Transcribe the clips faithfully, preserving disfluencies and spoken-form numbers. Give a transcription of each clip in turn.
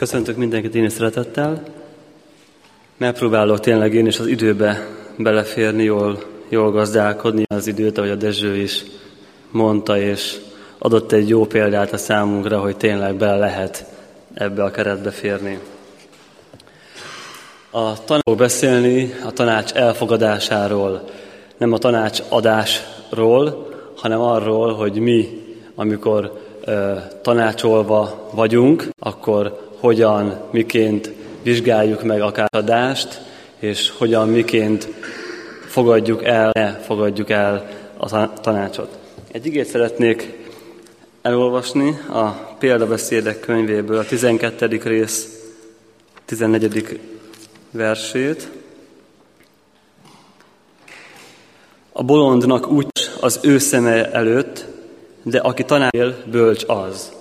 Köszöntök mindenkit én is szeretettel. Megpróbálok tényleg én is az időbe beleférni, jól, jól gazdálkodni az időt, ahogy a Dezső is mondta, és adott egy jó példát a számunkra, hogy tényleg bele lehet ebbe a keretbe férni. A tanács beszélni a tanács elfogadásáról, nem a tanács adásról, hanem arról, hogy mi, amikor ö, tanácsolva vagyunk, akkor hogyan, miként vizsgáljuk meg akár adást, és hogyan, miként fogadjuk el, ne fogadjuk el a tanácsot. Egy igét szeretnék elolvasni a példabeszédek könyvéből, a tizenkettedik rész tizennegyedik versét. A bolondnak úgy az ő szeme előtt, de aki tanácsél, bölcs az.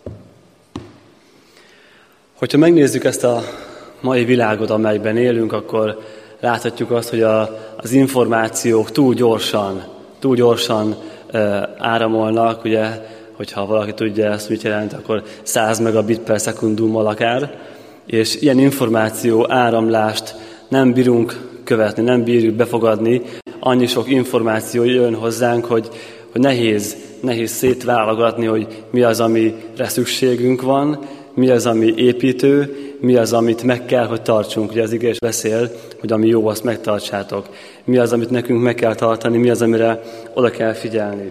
Hogyha megnézzük ezt a mai világot, amelyben élünk, akkor láthatjuk azt, hogy a, az információk túl gyorsan, túl gyorsan e, áramolnak, ugye, hogyha valaki tudja ezt, mit jelent, akkor száz megabit per szekundummal akár, és ilyen információ áramlást nem bírunk követni, nem bírjuk befogadni. Annyi sok információ jön hozzánk, hogy, hogy nehéz, nehéz szétválogatni, hogy mi az, amire szükségünk van, mi az, ami építő, mi az, amit meg kell, hogy tartsunk. Ugye az ige is beszél, hogy ami jó, azt megtartsátok. Mi az, amit nekünk meg kell tartani, mi az, amire oda kell figyelni.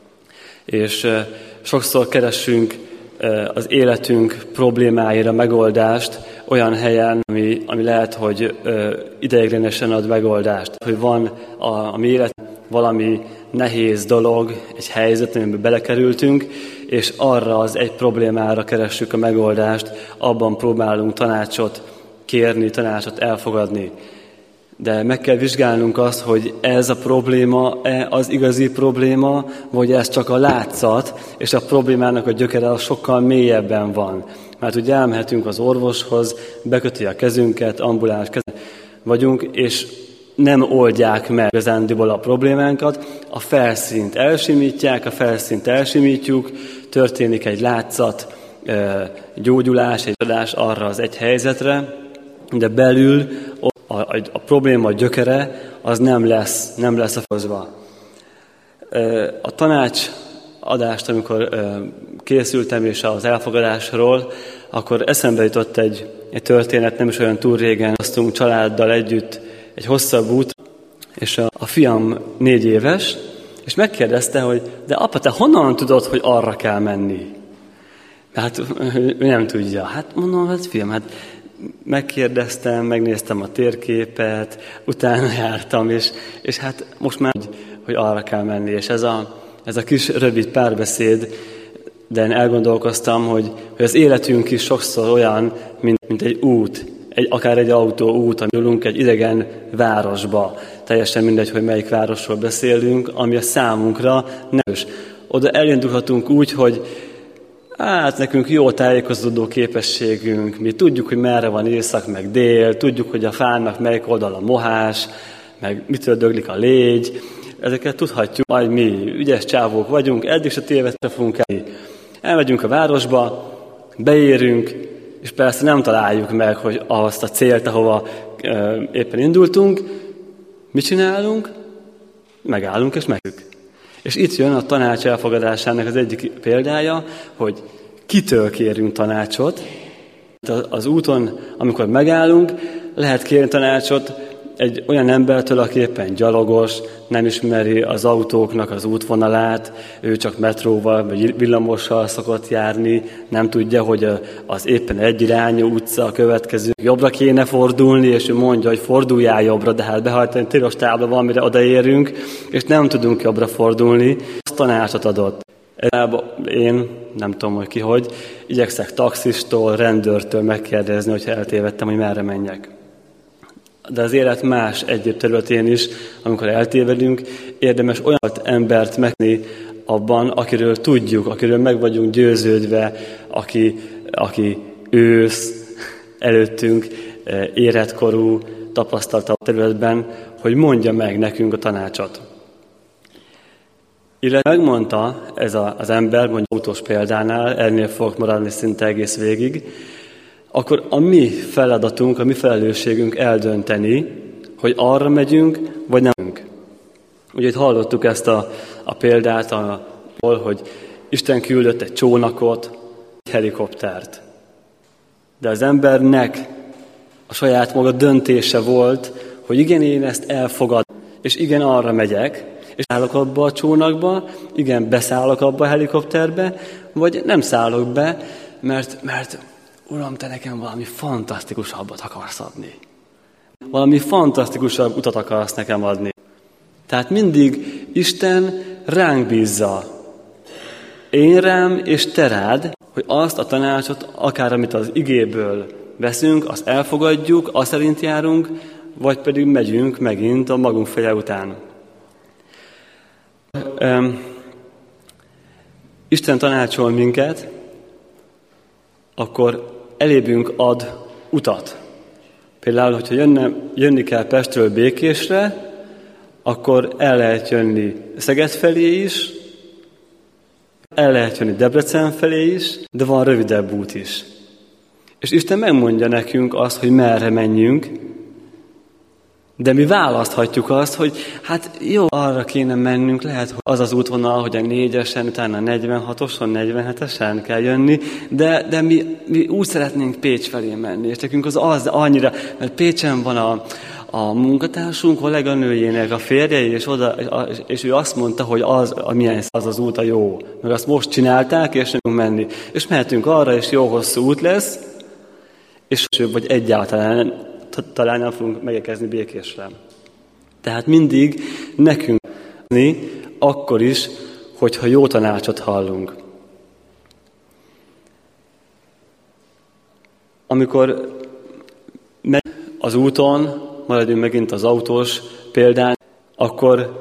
És uh, sokszor keressünk uh, az életünk problémáira megoldást olyan helyen, ami, ami lehet, hogy uh, ideiglenesen ad megoldást. Hogy van a, a mi élet valami nehéz dolog, egy helyzet, amiben belekerültünk, és arra az egy problémára keressük a megoldást, abban próbálunk tanácsot kérni, tanácsot elfogadni. De meg kell vizsgálnunk azt, hogy ez a probléma az igazi probléma, vagy ez csak a látszat, és a problémának a gyökere az sokkal mélyebben van. Mert ugye elmehetünk az orvoshoz, beköti a kezünket, ambuláns kezünk vagyunk, és nem oldják meg igazándiból a problémánkat, a felszínt elsimítják, a felszínt elsimítjuk, történik egy látszat, gyógyulás, egy adás arra az egy helyzetre, de belül a, a, a probléma gyökere az nem lesz, nem lesz a fozva. A tanács adást, amikor készültem és az elfogadásról, akkor eszembe jutott egy, egy történet, nem is olyan túl régen, aztunk családdal együtt egy hosszabb út, és a, a fiam négy éves, és megkérdezte, hogy de apa, te honnan tudod, hogy arra kell menni? Hát ő nem tudja. Hát mondom, hát fiam, hát megkérdeztem, megnéztem a térképet, utána jártam, és, és hát most már, hogy, hogy arra kell menni. És ez a, ez a kis rövid párbeszéd, de én elgondolkoztam, hogy, hogy az életünk is sokszor olyan, mint, mint egy út, egy, akár egy autóút, amilünk egy idegen városba. Teljesen mindegy, hogy melyik városról beszélünk, ami a számunkra nem. Oda elindulhatunk úgy, hogy hát nekünk jó tájékozódó képességünk, mi tudjuk, hogy merre van észak, meg dél, tudjuk, hogy a fának melyik oldal a mohás, meg mitől döglik a légy. Ezeket tudhatjuk, majd mi ügyes csávók vagyunk, eddig se tévedre fogunk el. Elmegyünk a városba, beérünk, és persze nem találjuk meg, hogy azt a célt, ahova e, éppen indultunk, mit csinálunk? Megállunk és megszük. És itt jön a tanács elfogadásának az egyik példája, hogy kitől kérünk tanácsot. Az úton, amikor megállunk, lehet kérni tanácsot egy olyan embertől, aki éppen gyalogos, nem ismeri az autóknak az útvonalát, ő csak metróval vagy villamossal szokott járni, nem tudja, hogy az éppen egyirányú utca a következő. Jobbra kéne fordulni, és ő mondja, hogy forduljál jobbra, de hát behajtani tilos tábla van, mire odaérünk, és nem tudunk jobbra fordulni. Azt tanácsot adott. Én, nem tudom, hogy ki hogy, igyekszek taxistól, rendőrtől megkérdezni, hogyha eltévedtem, hogy merre menjek. De az élet más egyéb területén is, amikor eltévedünk, érdemes olyan embert megnézni abban, akiről tudjuk, akiről meg vagyunk győződve, aki, aki ősz előttünk, életkorú, tapasztaltabb területben, hogy mondja meg nekünk a tanácsot. Illetve megmondta ez a, az ember, mondjuk autós példánál, ennél fogok maradni szinte egész végig, akkor a mi feladatunk, a mi felelősségünk eldönteni, hogy arra megyünk, vagy nem. Ugye itt hallottuk ezt a, a példát, ahol, hogy Isten küldött egy csónakot, egy helikoptert. De az embernek a saját maga döntése volt, hogy igen, én ezt elfogadom, és igen, arra megyek, és szállok abba a csónakba, igen, beszállok abba a helikopterbe, vagy nem szállok be, mert, mert Uram, te nekem valami fantasztikusabbat akarsz adni. Valami fantasztikusabb utat akarsz nekem adni. Tehát mindig Isten ránk bízza. Én rám és te rád, hogy azt a tanácsot, akár amit az igéből veszünk, azt elfogadjuk, azt szerint járunk, vagy pedig megyünk megint a magunk feje után. Um, Isten tanácsol minket, akkor elébünk ad utat. Például, hogyha jönne, jönni kell Pestről Békésre, akkor el lehet jönni Szeged felé is, el lehet jönni Debrecen felé is, de van rövidebb út is. És Isten megmondja nekünk azt, hogy merre menjünk, de mi választhatjuk azt, hogy hát jó, arra kéne mennünk, lehet, hogy az az útvonal, hogy a négyesen, utána a negyvenhatoson, negyvenhetesen kell jönni, de, de mi, mi úgy szeretnénk Pécs felé menni, és nekünk az, az annyira, mert Pécsen van a, a munkatársunk, kolléganőjének a férje, és, oda, és ő azt mondta, hogy az, a milyen az az út a jó, meg azt most csinálták, és nem tudunk menni. És mehetünk arra, és jó hosszú út lesz, és vagy egyáltalán talán nem fogunk megérkezni Békésre. Tehát mindig nekünk akkor is, hogyha jó tanácsot hallunk. Amikor megy az úton, maradjunk megint az autós példán, akkor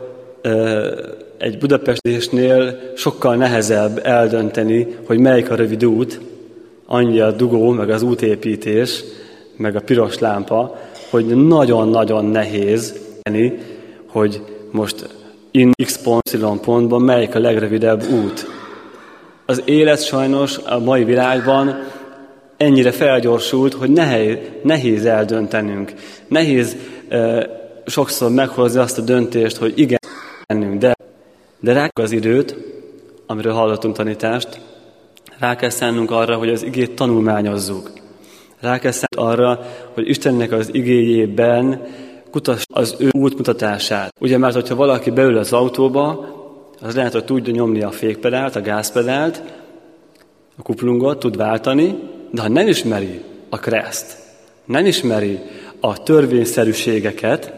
egy budapestésnél sokkal nehezebb eldönteni, hogy melyik a rövid út, annyi a dugó, meg az útépítés, meg a piros lámpa, hogy nagyon-nagyon nehéz tenni, hogy most in X pont, Y pontban melyik a legrövidebb út. Az élet sajnos a mai világban ennyire felgyorsult, hogy nehéz, nehéz eldöntenünk. Nehéz e, sokszor meghozni azt a döntést, hogy igen, de, de rá az időt, amiről hallottunk tanítást, rá kell szánnunk arra, hogy az igét tanulmányozzuk. Rá kell szállni arra, hogy Istennek az igéjében kutass az ő útmutatását. Ugye, mert hogyha valaki beül az autóba, az lehet, hogy tudja nyomni a fékpedált, a gázpedált, a kuplungot, tud váltani, de ha nem ismeri a kreszt, nem ismeri a törvényszerűségeket,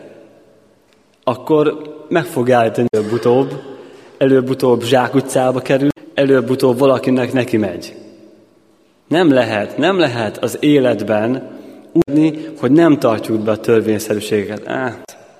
akkor meg fog állítani előbb-utóbb, előbb-utóbb zsákutcába kerül, előbb-utóbb valakinek neki megy. Nem lehet, nem lehet az életben úgy, hogy nem tartjuk be a törvényszerűségeket. Á,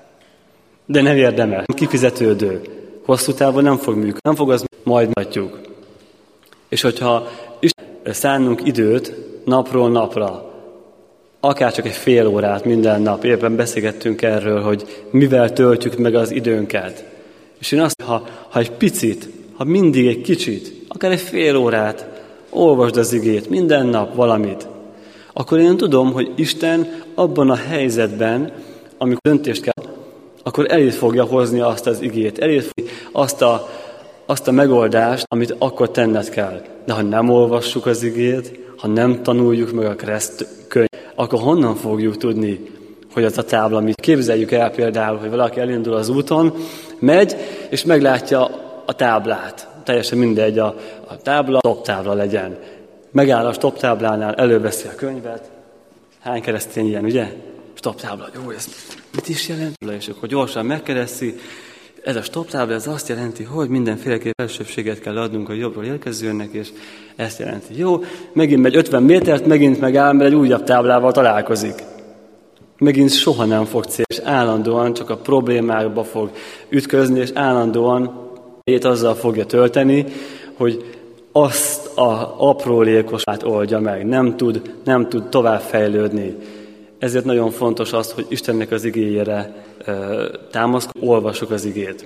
de nem érdemes, kifizetődő. Hosszú távon nem fog működni, nem fog az majd látjuk. És hogyha szánnunk időt napról napra, akár csak egy fél órát minden nap, éppen beszélgettünk erről, hogy mivel töltjük meg az időnket. És én azt, ha, ha egy picit, ha mindig egy kicsit, akár egy fél órát, olvasd az igét, minden nap valamit, akkor én tudom, hogy Isten abban a helyzetben, amikor döntést kell, akkor eléd fogja hozni azt az igét, eléd fogja azt a, azt a megoldást, amit akkor tenned kell. De ha nem olvassuk az igét, ha nem tanuljuk meg a kereszt könyv, akkor honnan fogjuk tudni, hogy az a tábla, amit képzeljük el például, hogy valaki elindul az úton, megy, és meglátja a táblát. Teljesen mindegy, a, a tábla, stop tábla legyen. Megáll a stop táblánál, előveszi a könyvet. Hány keresztény ilyen, ugye? Stop tábla, jó, ez mit is jelent? És akkor gyorsan megkereszi. Ez a stop tábla, ez azt jelenti, hogy mindenféleképp elsőbséget kell adnunk a jobbról érkezőnek, és ezt jelenti. Jó, megint megy ötven métert, megint megáll, mert egy újabb táblával találkozik. Megint soha nem fog cél, és állandóan csak a problémákba fog ütközni, és állandóan azzal fogja tölteni, hogy azt a aprólékosát oldja meg, nem tud, nem tud tovább fejlődni. Ezért nagyon fontos az, hogy Istennek az igéjére e, támaszkodunk, olvassuk az igét.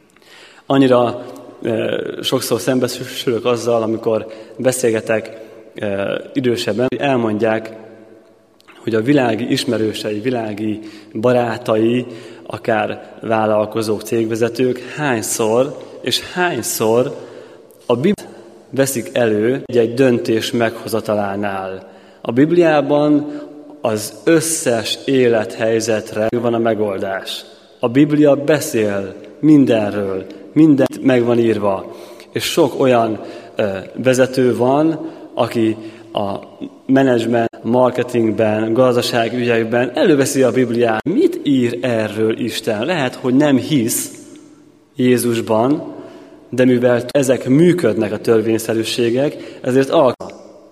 Annyira e, sokszor szembesülök azzal, amikor beszélgetek e, idősebben, elmondják, hogy a világi ismerősei, világi barátai, akár vállalkozók, cégvezetők hányszor és hányszor a Bibliát veszik elő egy döntés meghozatalánál. A Bibliában az összes élethelyzetre van a megoldás. A Biblia beszél mindenről, mindent meg van írva. És sok olyan ö, vezető van, aki a menedzsment, marketingben, gazdaságügyekben előveszi a Bibliát. Mit ír erről Isten? Lehet, hogy nem hisz Jézusban, de mivel ezek működnek a törvényszerűségek, ezért alkalmas.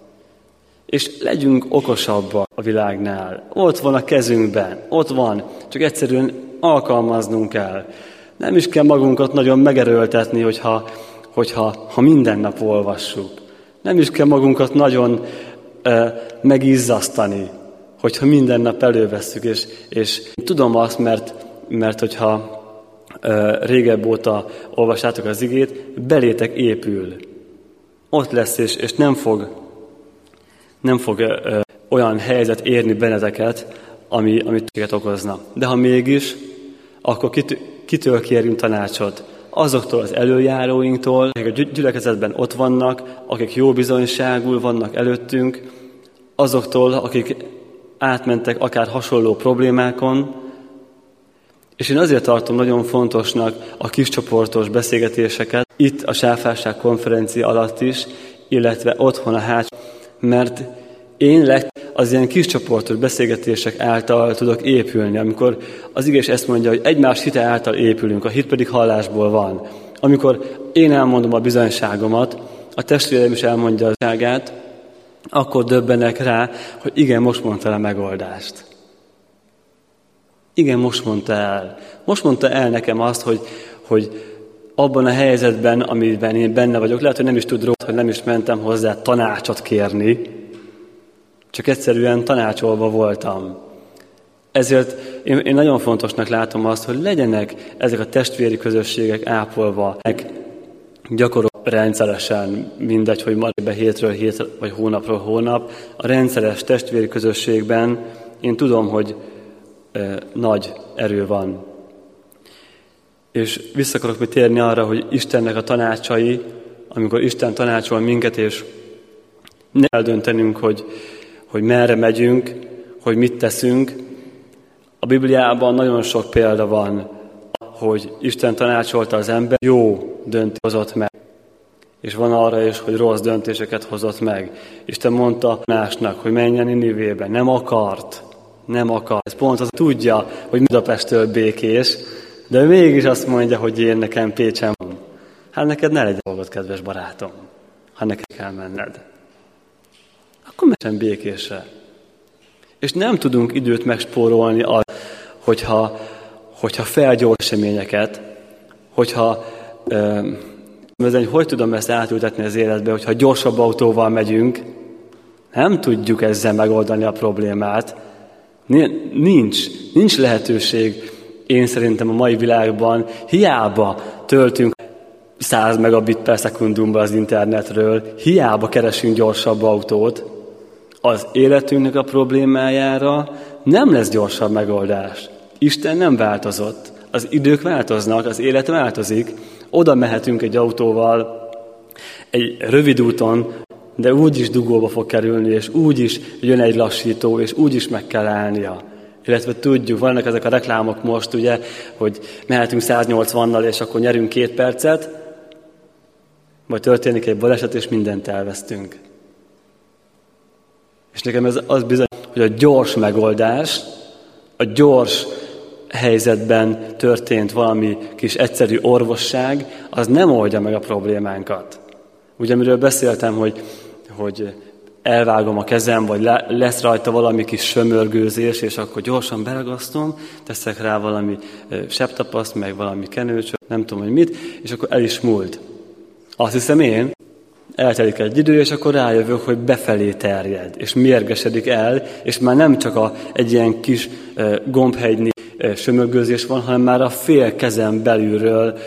És legyünk okosabbak a világnál. Ott van a kezünkben, ott van, csak egyszerűen alkalmaznunk kell. Nem is kell magunkat nagyon megerőltetni, hogyha, hogyha ha minden nap olvassuk. Nem is kell magunkat nagyon uh, megizzasztani, hogyha minden nap elővesszük. És, és tudom azt, mert, mert hogyha uh, régebb óta olvassátok az igét, belétek épül. Ott lesz, és, és nem fog, nem fog uh, olyan helyzet érni benneteket, ami, amit tüket okozna. De ha mégis, akkor kit, kitől kérjünk tanácsot? Azoktól az előjáróinktól, akik a gyülekezetben ott vannak, akik jó bizonyságul vannak előttünk, azoktól, akik átmentek akár hasonló problémákon, és én azért tartom nagyon fontosnak a kiscsoportos beszélgetéseket, itt a Sáfárság konferencia alatt is, illetve otthon a háts, mert én lett az ilyen kiscsoportos beszélgetések által tudok épülni, amikor az igés ezt mondja, hogy egymás hite által épülünk, a hit pedig hallásból van. Amikor én elmondom a bizonyságomat, a testvérem is elmondja a bizonyságát, akkor döbbenek rá, hogy igen, most mondta el a megoldást. Igen, most mondta el. Most mondta el nekem azt, hogy, hogy abban a helyzetben, amiben én benne vagyok, lehet, hogy nem is tud róla, hogy nem is mentem hozzá tanácsot kérni, csak egyszerűen tanácsolva voltam. Ezért én, én nagyon fontosnak látom azt, hogy legyenek ezek a testvéri közösségek ápolva, gyakorol rendszeresen, mindegy, hogy ma be hétről hét, vagy hónapról hónap. A rendszeres testvéri közösségben én tudom, hogy e, nagy erő van. És vissza akarok még térni arra, hogy Istennek a tanácsai, amikor Isten tanácsol minket, és ne eldöntenünk, hogy hogy merre megyünk, hogy mit teszünk. A Bibliában nagyon sok példa van, hogy Isten tanácsolta az ember, jó döntést hozott meg. És van arra is, hogy rossz döntéseket hozott meg. Isten mondta másnak, hogy menjen Ninivébe. Nem akart. Nem akart. Ez pont az tudja, hogy Budapesttől békés, de mégis azt mondja, hogy én nekem Pécsen van. Hát neked ne legyen dolgod, kedves barátom, ha neked kell menned. Akkor menjen békésre. És nem tudunk időt megspórolni arra, hogyha, hogyha felgyors eseményeket, hogyha, euh, hogy tudom ezt átültetni az életbe, hogyha gyorsabb autóval megyünk, nem tudjuk ezzel megoldani a problémát. Nincs, nincs lehetőség, én szerintem a mai világban, hiába töltünk száz megabit per szekundumban az internetről, hiába keresünk gyorsabb autót, az életünknek a problémájára nem lesz gyorsabb megoldás. Isten nem változott. Az idők változnak, az élet változik. Oda mehetünk egy autóval egy rövid úton, de úgyis dugóba fog kerülni, és úgyis jön egy lassító, és úgyis meg kell állnia. Illetve tudjuk, vannak ezek a reklámok most, ugye, hogy mehetünk száznyolcvannal, és akkor nyerünk két percet, vagy történik egy baleset, és mindent elvesztünk. És nekem ez az bizony, hogy a gyors megoldás, a gyors helyzetben történt valami kis egyszerű orvosság, az nem oldja meg a problémánkat. Ugye, amiről beszéltem, hogy, hogy elvágom a kezem, vagy le, lesz rajta valami kis sömörgőzés, és akkor gyorsan beragasztom, teszek rá valami sebtapaszt, meg valami kenőcsöt, nem tudom, hogy mit, és akkor el is múlt. Azt hiszem én, eltelik egy idő, és akkor rájövök, hogy befelé terjed, és mérgesedik el, és már nem csak a, egy ilyen kis e, gombhegynyi e, sömörgőzés van, hanem már a fél kezem belülről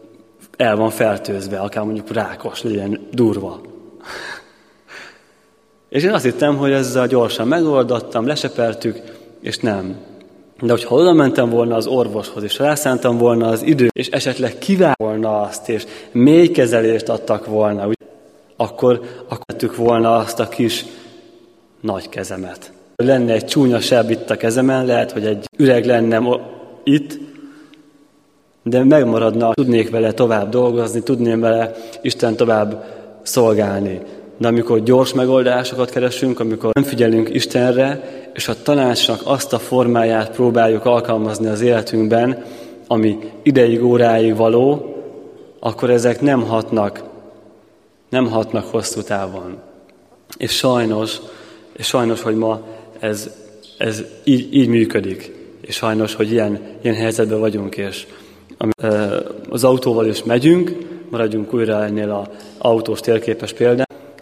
el van fertőzve, akár mondjuk rákos, legyen durva. És én azt hittem, hogy ezzel gyorsan megoldottam, lesepertük, és nem. De hogyha oda mentem volna az orvoshoz, és rászántam volna az időt, és esetleg kiváltam volna azt, és mély kezelést adtak volna, úgy, akkor, akkor tettük volna azt a kis nagy kezemet. Lenne egy csúnya seb itt a kezemen, lehet, hogy egy üreg lenne itt, de megmaradna, tudnék vele tovább dolgozni, tudném vele Isten tovább szolgálni. De amikor gyors megoldásokat keresünk, amikor nem figyelünk Istenre, és a tanácsnak azt a formáját próbáljuk alkalmazni az életünkben, ami ideig, óráig való, akkor ezek nem hatnak, nem hatnak hosszú távon. És sajnos, és sajnos, hogy ma ez, ez így, így működik. És sajnos, hogy ilyen, ilyen helyzetben vagyunk, és az autóval is megyünk, maradjunk újra ennél az autós térképes példán.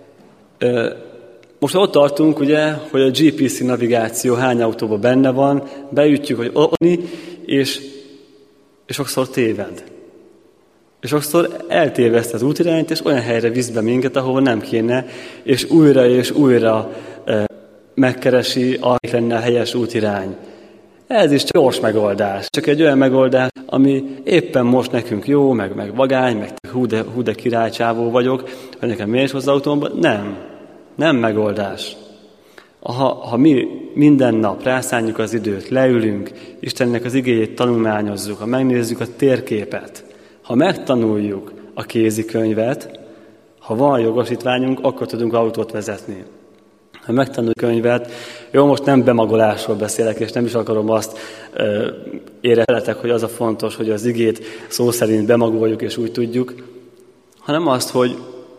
Most ott tartunk, ugye, hogy a gé pé cé navigáció hány autóban benne van, beütjük, hogy ott, és, és sokszor téved. És sokszor eltéveszt az útirányt, és olyan helyre visz be minket, ahova nem kéne, és újra és újra e, megkeresi, ahogy lenne a helyes útirány. Ez is csak gyors megoldás. Csak egy olyan megoldás, ami éppen most nekünk jó, meg, meg vagány, meg hú de, hú de királycsávó vagyok, hogy nekem miért is hozzá autómba. Nem. Nem megoldás. Ha, ha mi minden nap rászánjuk az időt, leülünk, Istennek az igéjét tanulmányozzuk, ha megnézzük a térképet, ha megtanuljuk a kézikönyvet, ha van jogosítványunk, akkor tudunk autót vezetni. Ha megtanuljuk a könyvet, jó, most nem bemagolásról beszélek, és nem is akarom azt ö, érezzeletek, hogy az a fontos, hogy az igét szó szerint bemagoljuk, és úgy tudjuk, hanem azt, hogy,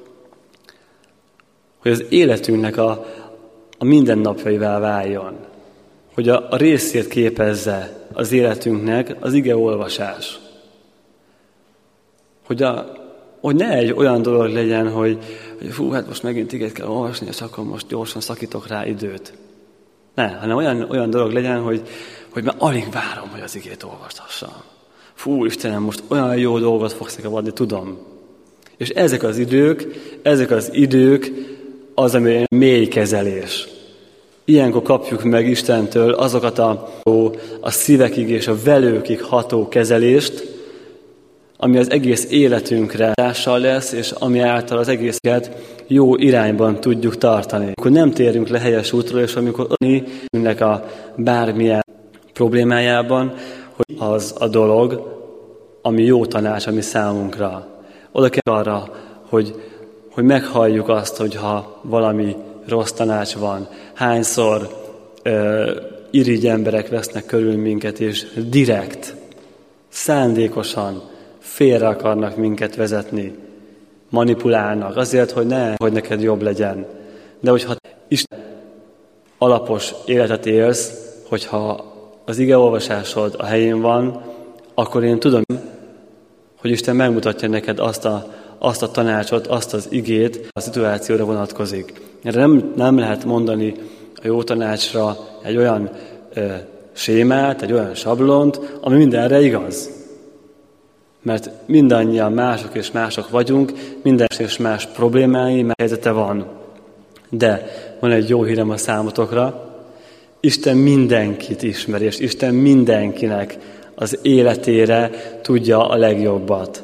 hogy az életünknek a, a mindennapjaival váljon. Hogy a, a részét képezze az életünknek az igeolvasás. Hogy, a, hogy ne egy olyan dolog legyen, hogy, hogy fú, hát most megint igét kell olvasni, és akkor most gyorsan szakítok rá időt. Ne, hanem olyan, olyan dolog legyen, hogy, hogy már alig várom, hogy az igét olvashassam. Fú, Istenem, most olyan jó dolgot fogsz nekem adni, tudom. És ezek az idők, ezek az idők az, ami mély kezelés. Ilyenkor kapjuk meg Istentől azokat a, a szívekig és a velőkig ható kezelést, ami az egész életünkre hatással lesz, és ami által az egészet jó irányban tudjuk tartani. Amikor nem térünk le helyes útról, és amikor önnek a bármilyen problémájában, hogy az a dolog, ami jó tanács, ami számunkra. Oda kell arra, hogy, hogy meghalljuk azt, hogyha valami rossz tanács van. Hányszor ö, irigy emberek vesznek körül minket, és direkt, szándékosan félre akarnak minket vezetni, manipulálnak, azért, hogy ne, hogy neked jobb legyen. De hogyha Isten alapos életet élsz, hogyha az igeolvasásod a helyén van, akkor én tudom, hogy Isten megmutatja neked azt a, azt a tanácsot, azt az igét, a szituációra vonatkozik. Erre nem, nem lehet mondani a jó tanácsra egy olyan ö, sémát, egy olyan sablont, ami mindenre igaz. Mert mindannyian mások és mások vagyunk, minden és más problémái, mert helyzete van. De van egy jó hírem a számotokra, Isten mindenkit ismer, és Isten mindenkinek az életére tudja a legjobbat.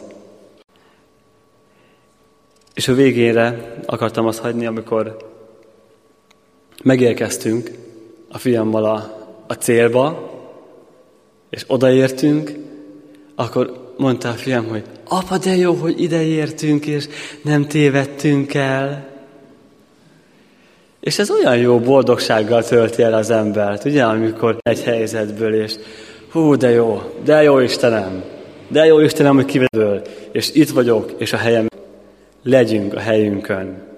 És a végére akartam azt hagyni, amikor megérkeztünk a fiammal a, a célba, és odaértünk, akkor mondta a fiam, hogy apa, de jó, hogy ide értünk, és nem tévedtünk el. És ez olyan jó boldogsággal tölti el az embert, ugye, amikor egy helyzetből, és hú, de jó, de jó Istenem, de jó Istenem, hogy kivedből, és itt vagyok, és a helyem, legyünk a helyünkön.